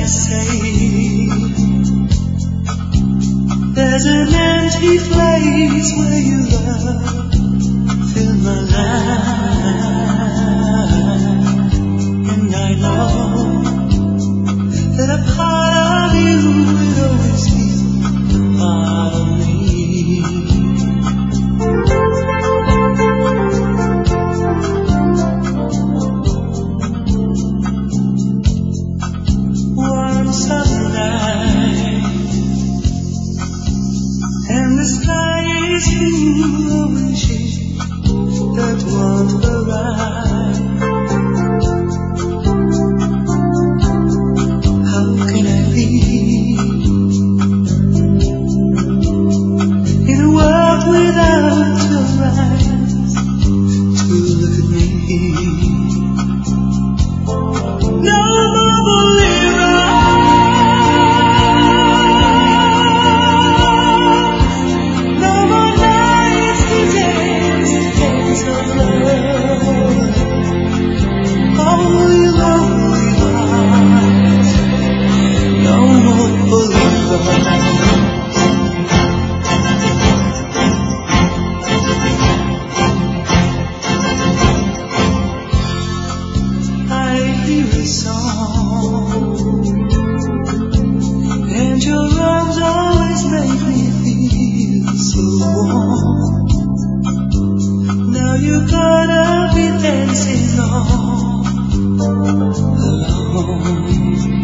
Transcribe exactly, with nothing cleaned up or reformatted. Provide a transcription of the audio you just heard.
say there's an empty place where you love fill my life, and I know that a part of you will always be a part of me. One summer night, and the sky is full of wishes that won't arrive. How can I live in a world without your eyes to look at me? No more believer, no more nights to dance, dance of love. Only lonely hearts, no more believer. I hear a song, and your arms always make me feel so warm. Now you're gonna be dancing all alone.